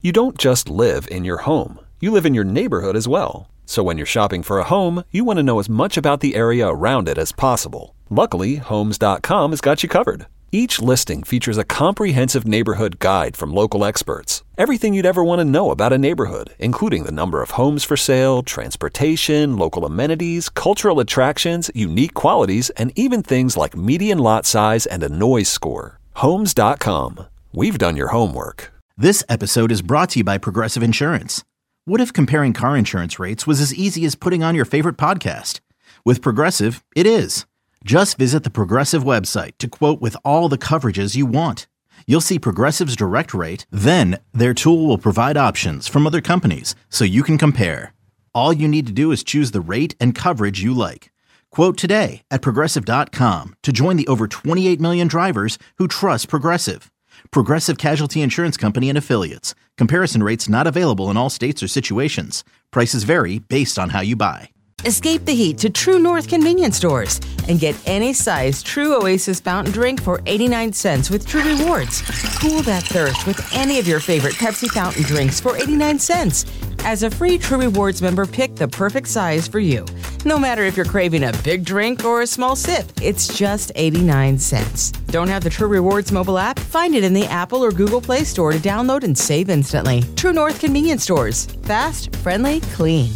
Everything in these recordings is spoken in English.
You don't just live in your home. You live in your neighborhood as well. So when you're shopping for a home, you want to know as much about the area around it as possible. Luckily, Homes.com has got you covered. Each listing features a comprehensive neighborhood guide from local experts. Everything you'd ever want to know about a neighborhood, including the number of homes for sale, transportation, local amenities, cultural attractions, unique qualities, and even things like median lot size and a noise score. Homes.com. We've done your homework. This episode is brought to you by Progressive Insurance. What if comparing car insurance rates was as easy as putting on your favorite podcast? With Progressive, it is. Just visit the Progressive website to quote with all the coverages you want. You'll see Progressive's direct rate, then their tool will provide options from other companies so you can compare. All you need to do is choose the rate and coverage you like. Quote today at Progressive.com to join the over 28 million drivers who trust Progressive. Progressive Casualty Insurance Company and Affiliates. Comparison rates not available in all states or situations. Prices vary based on how you buy. Escape the heat to True North convenience stores and get any size True Oasis fountain drink for 89 cents with True Rewards. Cool that thirst with any of your favorite Pepsi fountain drinks for 89 cents. As a free True Rewards member, pick the perfect size for you. No matter if you're craving a big drink or a small sip, it's just 89 cents. Don't have the True Rewards mobile app? Find it in the Apple or Google Play Store to download and save instantly. True North convenience stores. Fast, friendly, clean.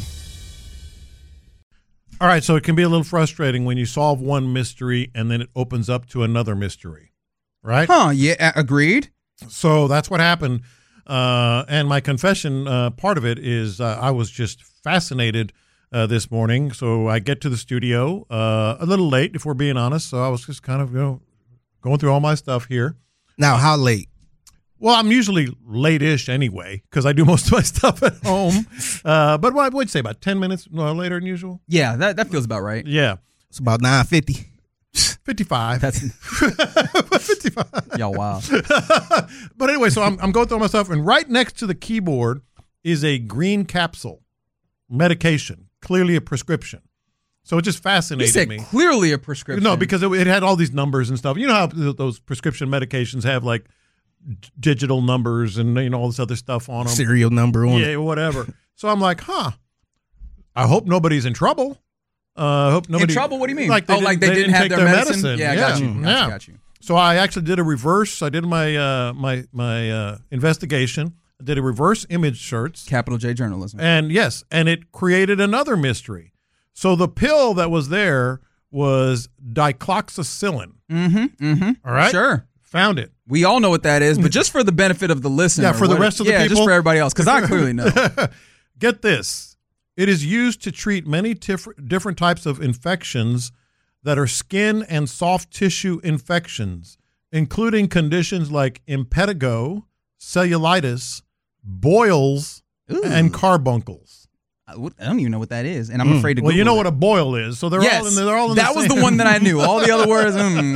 All right, so it can be a little frustrating when you solve one mystery and then it opens up to another mystery, right? Huh, yeah, agreed. So that's what happened. And my confession, part of it is I was just fascinated this morning. So I get to the studio a little late, if we're being honest. So I was just kind of, going through all my stuff here. Now, how late? Well, I'm usually late-ish anyway because I do most of my stuff at home. But what I would say about 10 minutes later than usual. Yeah, that feels about right. Yeah. It's about 9:50. 55. That's 55. Y'all wow. But anyway, so I'm going through all my stuff, and right next to the keyboard is a green capsule medication, clearly a prescription. So it just fascinated me. Clearly a prescription. No, because it had all these numbers and stuff. You know how those prescription medications have like digital numbers and all this other stuff on them. Serial number on it. Yeah, whatever. So I'm like, I hope nobody's in trouble. Hope nobody in trouble? What do you mean? Like they didn't have take their medicine? Yeah, I got you. Got you. So I actually did a reverse. I did my my investigation. I did a reverse image search. Capital J journalism. And yes, and it created another mystery. So the pill that was there was dicloxacillin. All right? Sure. Found it. We all know what that is, but just for the benefit of the listener. Yeah, for the rest of the people. Yeah, just for everybody else, because I clearly know. Get this. It is used to treat many different types of infections that are skin and soft tissue infections, including conditions like impetigo, cellulitis, boils, and carbuncles. I don't even know what that is, and I'm afraid to Google Well, you know what a boil is, so they're all in the that was the one that I knew. All the other words.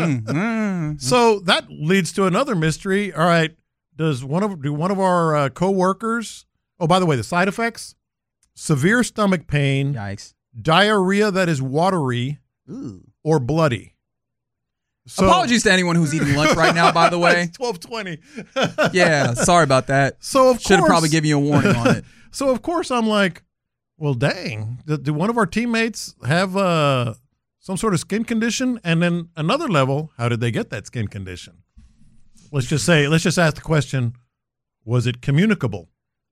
So that leads to another mystery. All right, do one of our co-workers? Oh, by the way, the side effects: severe stomach pain, yikes, diarrhea that is watery or bloody. So, apologies to anyone who's eating lunch right now, by the way. It's 12:20. Yeah, sorry about that. So should have probably given you a warning on it. So of course I'm like, well, dang, do one of our teammates have some sort of skin condition? And then another level, how did they get that skin condition? Let's just ask the question, was it communicable?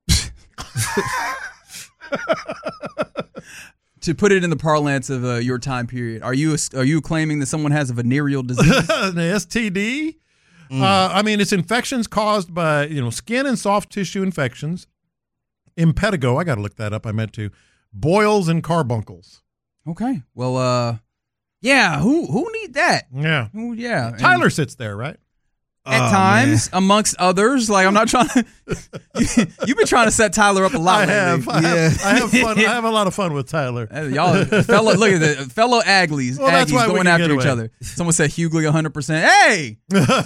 To put it in the parlance of your time period, are you claiming that someone has a venereal disease? An STD? I mean, it's infections caused by skin and soft tissue infections. Impetigo, I got to look that up. I meant to. Boils and carbuncles. Okay. Well, yeah. Who need that? Yeah. Yeah. Tyler sits there, right? At times, amongst others. Like, I'm not trying to. You've been trying to set Tyler up a lot. I have fun. I have a lot of fun with Tyler. Y'all, look at the fellow Aggies. Well, that's why going after each other. Someone said Hughley 100%. Hey.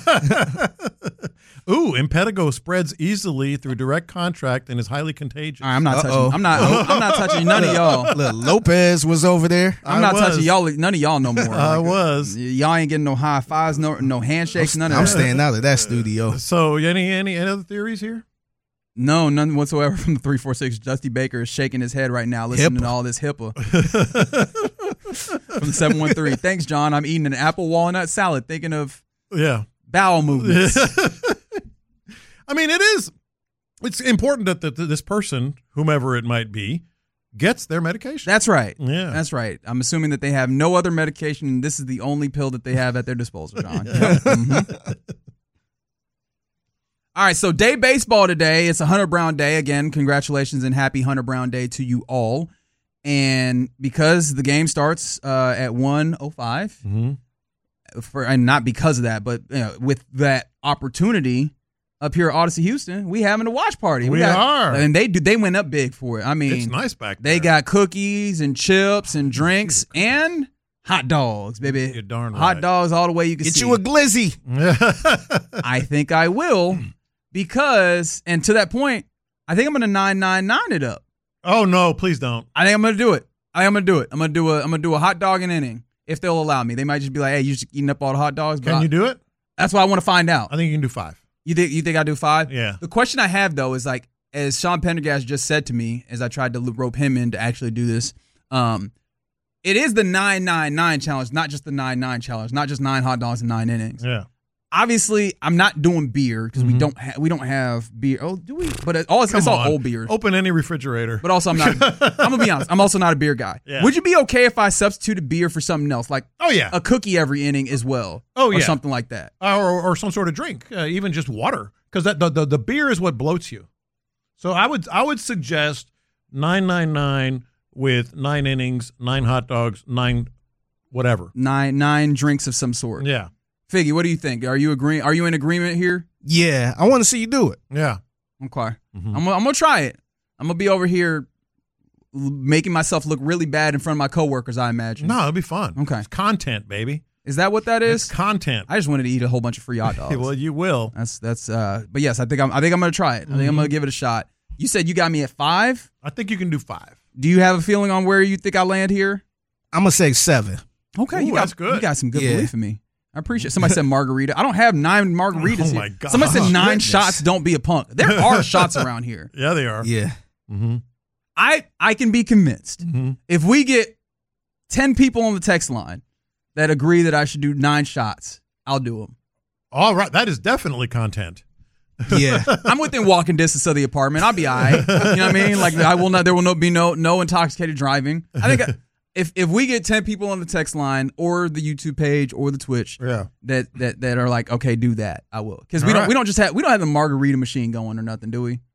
Ooh, impetigo spreads easily through direct contact and is highly contagious. Right, I'm not touching. I'm not touching none of y'all. Look, Lopez was over there. I'm not touching y'all. None of y'all no more. I was. Y'all ain't getting no high fives, no handshakes, none of that. I'm staying out of that studio. So, any other theories here? No, none whatsoever from the 346. Dusty Baker is shaking his head right now listening to all this HIPAA. From the 713. Thanks, John. I'm eating an apple walnut salad thinking of bowel movements. I mean, it's important that this person, whomever it might be, gets their medication. That's right. Yeah. That's right. I'm assuming that they have no other medication, and this is the only pill that they have at their disposal, John. Mm-hmm. All right, so day baseball today. It's a Hunter Brown Day. Again, congratulations and happy Hunter Brown Day to you all. And because the game starts at 1:05, and not because of that, but with that opportunity up here at Odyssey Houston, we having a watch party. We are. And they went up big for it. I mean, it's nice back there. They got cookies and chips and drinks and hot dogs, baby. You're darn right. Hot dogs all the way you can see. Get you a glizzy. I think I will. Because, and to that point, I think I'm going to 999 it up. Oh no, please don't. I think I'm going to do it. I'm going to do a hot dog an inning if they'll allow me. They might just be like, "Hey, you just eating up all the hot dogs." Can you do it? That's what I want to find out. I think you can do 5. You think I do 5? Yeah. The question I have though is like, as Sean Pendergast just said to me, as I tried to rope him in to actually do this, it is the 999 challenge, not just the 9-9 challenge, not just 9 hot dogs and 9 innings. Yeah. Obviously, I'm not doing beer because we don't have beer. Oh, do we? But it's all old beers. Open any refrigerator. But also, I'm gonna be honest. I'm also not a beer guy. Yeah. Would you be okay if I substituted beer for something else, like a cookie every inning as well? Or something like that, or some sort of drink, even just water, because the beer is what bloats you. So I would suggest 999 with 9 innings, 9 hot dogs, 9 whatever, 9 drinks of some sort. Yeah. Figgy, what do you think? Are you agreeing? Are you in agreement here? Yeah, I want to see you do it. Yeah. Okay. I'm gonna try it. I'm gonna be over here making myself look really bad in front of my coworkers, I imagine. No, it'll be fun. Okay. It's content, baby. Is that what that is? It's content. I just wanted to eat a whole bunch of free hot dogs. Well, you will. That's but yes, I think I'm gonna try it. I think I'm gonna give it a shot. You said you got me at 5? I think you can do 5. Do you have a feeling on where you think I land here? I'm gonna say 7. Okay, Ooh, that's good. You got some good belief in me. I appreciate it. Somebody said margarita. I don't have 9 margaritas Oh, my here. God. Somebody said 9 Goodness. shots, don't be a punk. There are shots around here. Yeah, they are. Yeah. Mm-hmm. I can be convinced. If we get 10 people on the text line that agree that I should do 9 shots, I'll do them. All right. That is definitely content. Yeah. I'm within walking distance of the apartment. I'll be all right. You know what I mean? Like there will be no intoxicated driving. I think if we get 10 people on the text line or the YouTube page or the Twitch that are like, okay, do that, I will. Because we don't have the margarita machine going or nothing, do we?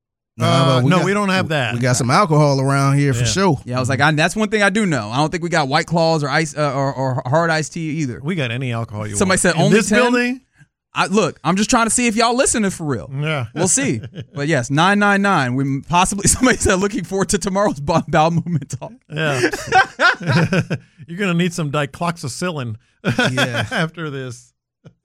We don't have that. We got some alcohol around here for sure. Yeah, I was like, that's one thing I do know. I don't think we got White Claws or ice or hard iced tea either. We got any alcohol you Somebody want. said In only this 10? building? Look, I'm just trying to see if y'all listening for real. Yeah. We'll see. But yes, 999. We possibly, somebody said, looking forward to tomorrow's bowel movement talk. Yeah. You're going to need some dicloxacillin after this.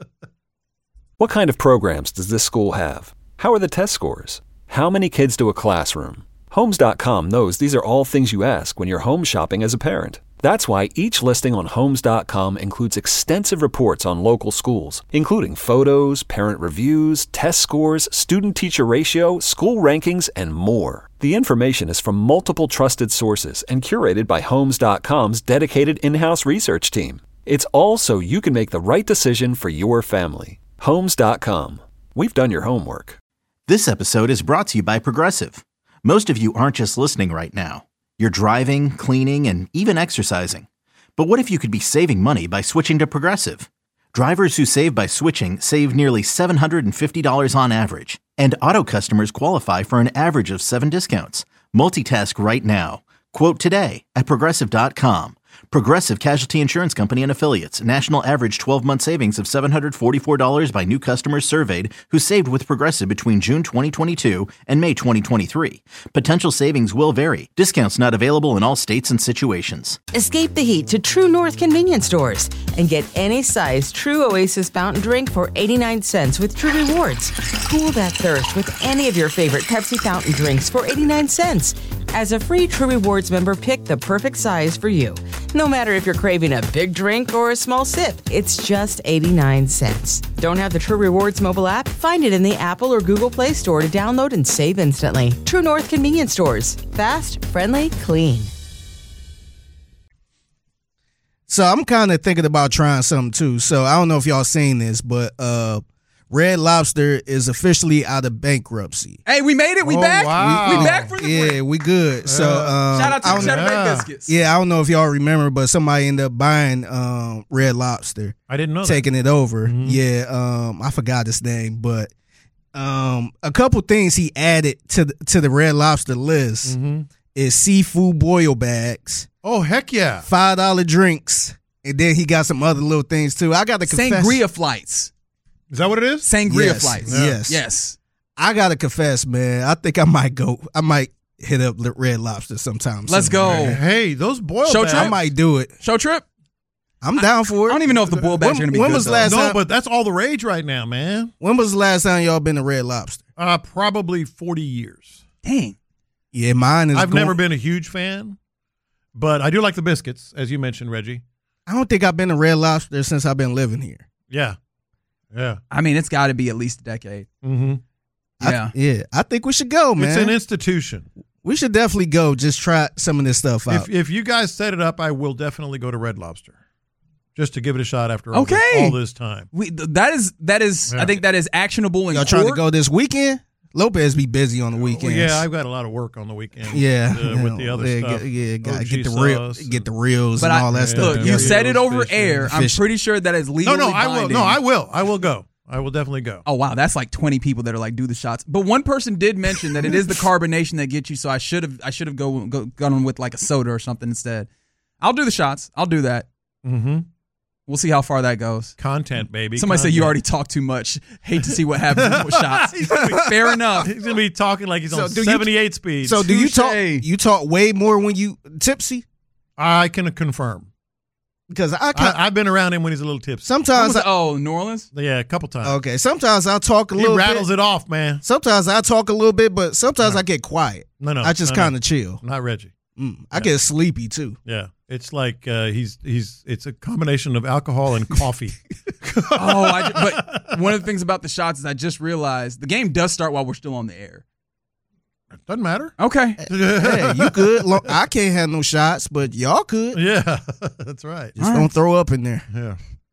What kind of programs does this school have? How are the test scores? How many kids to a classroom? Homes.com knows these are all things you ask when you're home shopping as a parent. That's why each listing on Homes.com includes extensive reports on local schools, including photos, parent reviews, test scores, student-teacher ratio, school rankings, and more. The information is from multiple trusted sources and curated by Homes.com's dedicated in-house research team. It's all so you can make the right decision for your family. Homes.com. We've done your homework. This episode is brought to you by Progressive. Most of you aren't just listening right now. You're driving, cleaning, and even exercising. But what if you could be saving money by switching to Progressive? Drivers who save by switching save nearly $750 on average. And auto customers qualify for an average of 7 discounts. Multitask right now. Quote today at Progressive.com. Progressive Casualty Insurance Company and Affiliates. National average 12-month savings of $744 by new customers surveyed who saved with Progressive between June 2022 and May 2023. Potential savings will vary. Discounts not available in all states and situations. Escape the heat to True North convenience stores and get any size True Oasis fountain drink for 89 cents with True Rewards. Cool that thirst with any of your favorite Pepsi fountain drinks for 89 cents. As a free True Rewards member, pick the perfect size for you. No matter if you're craving a big drink or a small sip, it's just 89 cents. Don't have the True Rewards mobile app? Find it in the Apple or Google Play Store to download and save instantly. True North Convenience Stores. Fast, friendly, clean. So I'm kind of thinking about trying something too. So I don't know if y'all seen this, but Red Lobster is officially out of bankruptcy. Hey, we made it. We back. wow. We back from the break. Yeah, we good. So Shout out to I the don't- Cheddar Bay Yeah. Biscuits. Yeah, I don't know if y'all remember, but somebody ended up buying Red Lobster, I didn't know taking it over. Yeah, I forgot his name, but a couple things he added to the Red Lobster list is seafood boil bags, Oh, heck yeah. $5 drinks, and then he got some other little things too. I got to confess. Sangria flights. Is that what it is? Sangria Yes, flights. yes. Yes. I gotta confess, man. I think I might hit up Red Lobster sometime. Let's soon. go. Hey, those boiled Show bags. trip? I might do it. Show trip? I'm down for it. I don't even know if the boil bags are going to be when good, was though. last No, time? but that's all the rage right now, man. When was the last time y'all been to Red Lobster? Probably 40 years. Dang. Yeah, mine is. I've never been a huge fan, but I do like the biscuits, as you mentioned, Reggie. I don't think I've been to Red Lobster since I've been living here. Yeah. Yeah. I mean, it's got to be at least a decade. Mm-hmm. Yeah. I think we should go, man. It's an institution. We should definitely go. Just try some of this stuff out. If you guys set it up, I will definitely go to Red Lobster just to give it a shot after all, Okay. all this time. That is. Yeah. I think that is actionable in y'all trying to court. go this weekend? Lopez be busy on the Well, weekends. yeah, I've got a lot of work on the weekend. Yeah, with the other stuff. gotta OG get the sauce reels But and all that stuff. Look, you together. said it over Fishing. air. I'm Fishing. pretty sure that is legally No, I will. binding. No, I will. I will go. I will definitely go. Oh wow, that's like 20 people that are like do the shots. But one person did mention that it is the carbonation that gets you. So I should have gone with like a soda or something instead. I'll do the shots. I'll do that. Mm-hmm. We'll see how far that goes. Content, baby. Somebody said you Content. already talked too much. Hate to see what happens with shots. Fair enough. He's gonna be talking like he's So on do you- 78 speed. So do you talk? Touche. You talk way more when you tipsy? I can confirm. Because I've been around him when he's a little tipsy. sometimes New Orleans? Yeah, a couple times. okay. Sometimes I talk a He little rattles bit. it off, man. Sometimes I talk a little bit, but sometimes I get quiet. No, I just kind of chill. Not Reggie. I get sleepy too. Yeah, it's like it's a combination of alcohol and coffee. But one of the things about the shots is I just realized the game does start while we're still on the air. Doesn't matter. Okay. Hey, you good? I can't have no shots, but y'all could. Yeah, that's right. Just don't throw up in there. Yeah.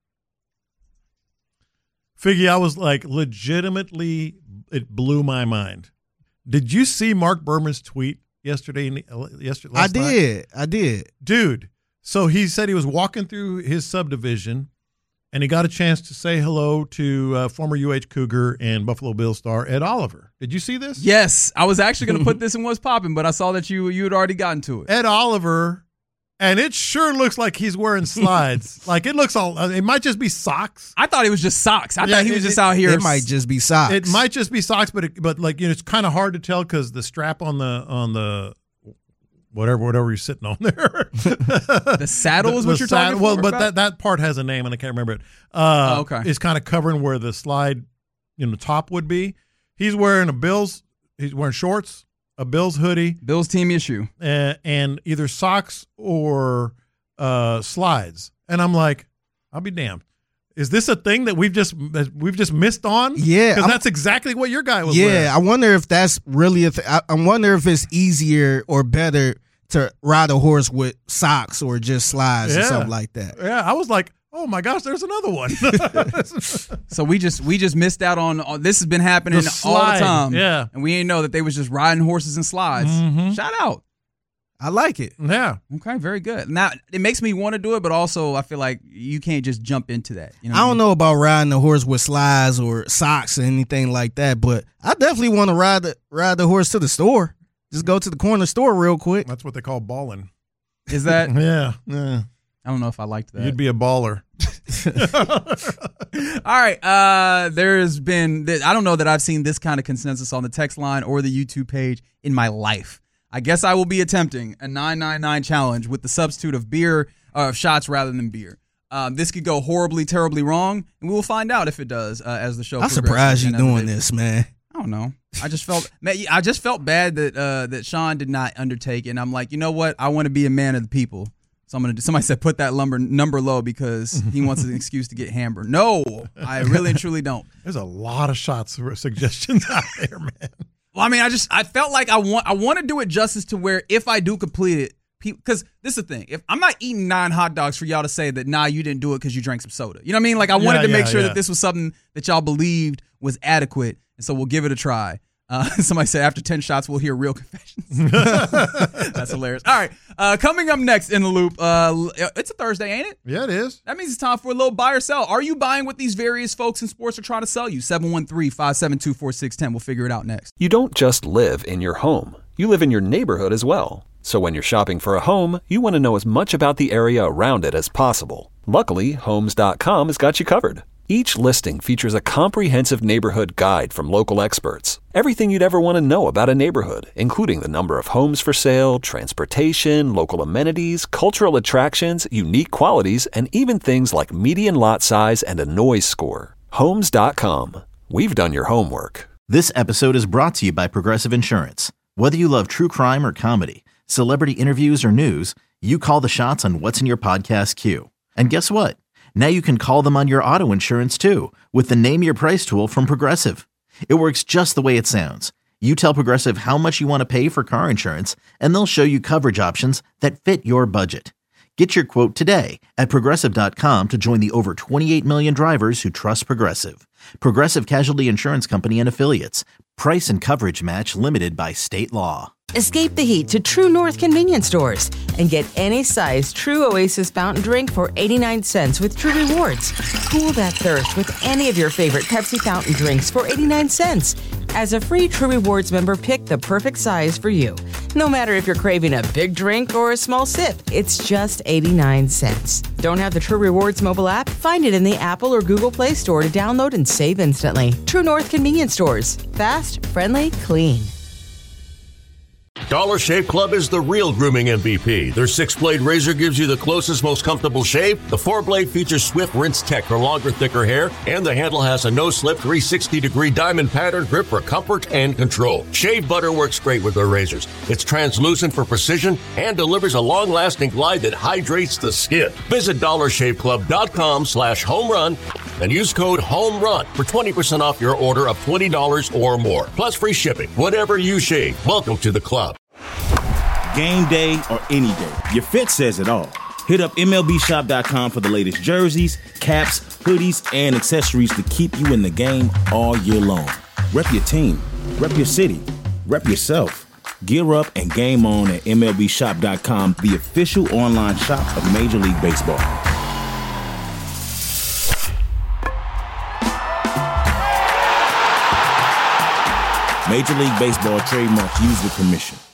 Figgy, I was like legitimately, it blew my mind. Did you see Mark Berman's tweet yesterday? Last I night? did. Dude, so he said he was walking through his subdivision and he got a chance to say hello to former UH Cougar and Buffalo Bills star Ed Oliver. Did you see this? Yes, I was actually going to put this in What's Poppin', but I saw that you had already gotten to it. Ed Oliver, and it sure looks like he's wearing slides. Like it looks all, it might just be socks. I thought it was just socks. I Yeah, thought he was it- just out here. It might just be socks. It might just be socks, but like, you know, it's kind of hard to tell because the strap on the whatever you're sitting on there. The saddle is what you're talking Well, about? but that part has a name and I can't remember it. Okay. It's kind of covering where the slide, top would be. He's wearing he's wearing shorts, a Bills hoodie, Bill's team issue. and either socks or slides. And I'm like, I'll be damned. Is this a thing that we've just missed on? Yeah, because I'm- that's exactly what your guy was wearing. Yeah, I wonder if that's really a thing. I wonder if it's easier or better to ride a horse with socks or just slides or Yeah. something like that. Yeah, I was like, oh my gosh, there's another one. So we just missed out on this has been happening The all slide, the time. yeah. And we ain't know that they was just riding horses and slides. Shout out. I like it. Yeah. Okay, very good. Now it makes me want to do it, but also I feel like you can't just jump into that. You know I don't know about riding a horse with slides or socks or anything like that, but I definitely want to ride the horse to the store. Just go to the corner store real quick. That's what they call balling. Is that? Yeah. I don't know if I liked that. You'd be a baller. All right. There's been, I don't know that I've seen this kind of consensus on the text line or the YouTube page in my life. I guess I will be attempting a 999 challenge with the substitute of beer, of shots rather than beer. This could go horribly, terribly wrong, and we will find out if it does as the show I'm progresses. surprised you and as doing it- this, man. I don't know. I just felt bad that Sean did not undertake it. And I'm like, you know what? I want to be a man of the people. So somebody said put that number low because he wants an excuse to get hammered. No, I really and truly don't. There's a lot of shots suggestions out there, man. Well, I mean, I felt like I want to do it justice to where if I do complete it, because this is the thing. If I'm not eating 9 hot dogs for y'all to say that, nah, you didn't do it because you drank some soda. You know what I mean? Like I wanted to make sure that this was something that y'all believed was adequate. And so we'll give it a try. Somebody said after 10 shots, we'll hear real confessions. That's hilarious. All right. Coming up next in the loop, it's a Thursday, ain't it? Yeah, it is. That means it's time for a little buy or sell. Are you buying what these various folks in sports are trying to sell you? 713-572-4610. We'll figure it out next. You don't just live in your home. You live in your neighborhood as well. So when you're shopping for a home, you want to know as much about the area around it as possible. Luckily, Homes.com has got you covered. Each listing features a comprehensive neighborhood guide from local experts. Everything you'd ever want to know about a neighborhood, including the number of homes for sale, transportation, local amenities, cultural attractions, unique qualities, and even things like median lot size and a noise score. Homes.com. We've done your homework. This episode is brought to you by Progressive Insurance. Whether you love true crime or comedy, celebrity interviews or news, you call the shots on what's in your podcast queue. And guess what? Now you can call them on your auto insurance too with the Name Your Price tool from Progressive. It works just the way it sounds. You tell Progressive how much you want to pay for car insurance, and they'll show you coverage options that fit your budget. Get your quote today at Progressive.com to join the over 28 million drivers who trust Progressive. Progressive Casualty Insurance Company and Affiliates. Price and coverage match limited by state law. Escape the heat to True North convenience stores and get any size True Oasis fountain drink for 89 cents with True Rewards. Cool that thirst with any of your favorite Pepsi fountain drinks for 89 cents. As a free True Rewards member, pick the perfect size for you. No matter if you're craving a big drink or a small sip, it's just 89 cents. Don't have the True Rewards mobile app? Find it in the Apple or Google Play Store to download and save instantly. True North convenience stores. Fast, friendly, clean. Dollar Shave Club is the real grooming MVP. Their 6-blade razor gives you the closest, most comfortable shave. The 4-blade features swift rinse tech for longer, thicker hair. And the handle has a no-slip 360-degree diamond pattern grip for comfort and control. Shave butter works great with their razors. It's translucent for precision and delivers a long-lasting glide that hydrates the skin. Visit DollarShaveClub.com/homerun and use code HOMERUN for 20% off your order of $20 or more. Plus free shipping. Whatever you shave, welcome to the club. Game day or any day, your fit says it all. Hit up MLBshop.com for the latest jerseys, caps, hoodies, and accessories to keep you in the game all year long. Rep your team, rep your city, rep yourself. Gear up and game on at MLBshop.com, the official online shop of Major League Baseball. Major League Baseball trademark used with permission.